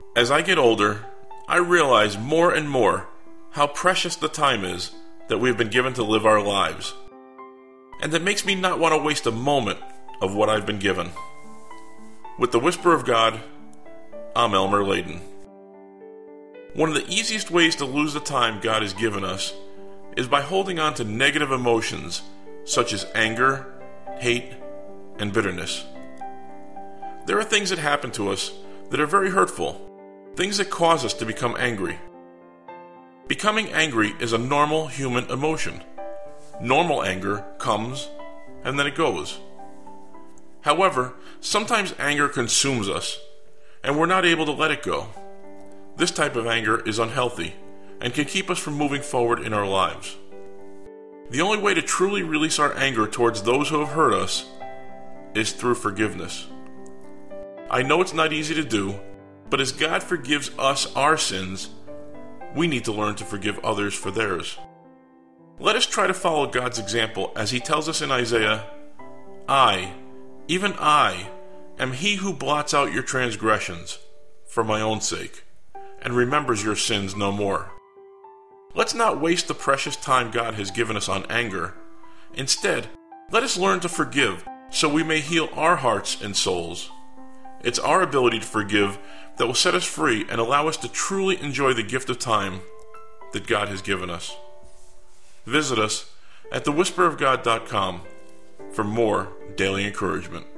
As I get older, I realize more and more how precious the time is that we have been given to live our lives. And it makes me not want to waste a moment of what I've been given. With the Whisper of God, I'm Elmer Layden. One of the easiest ways to lose the time God has given us is by holding on to negative emotions such as anger, hate, and bitterness. There are things that happen to us that are very hurtful, things that cause us to become angry. Becoming angry is a normal human emotion. Normal anger comes and then it goes. However, sometimes anger consumes us and we're not able to let it go. This type of anger is unhealthy and can keep us from moving forward in our lives. The only way to truly release our anger towards those who have hurt us is through forgiveness. I know it's not easy to do, but as God forgives us our sins, we need to learn to forgive others for theirs. Let us try to follow God's example as He tells us in Isaiah, I, even I, am He who blots out your transgressions for my own sake, and remembers your sins no more. Let's not waste the precious time God has given us on anger. Instead, let us learn to forgive so we may heal our hearts and souls. It's our ability to forgive that will set us free and allow us to truly enjoy the gift of time that God has given us. Visit us at thewhisperofgod.com for more daily encouragement.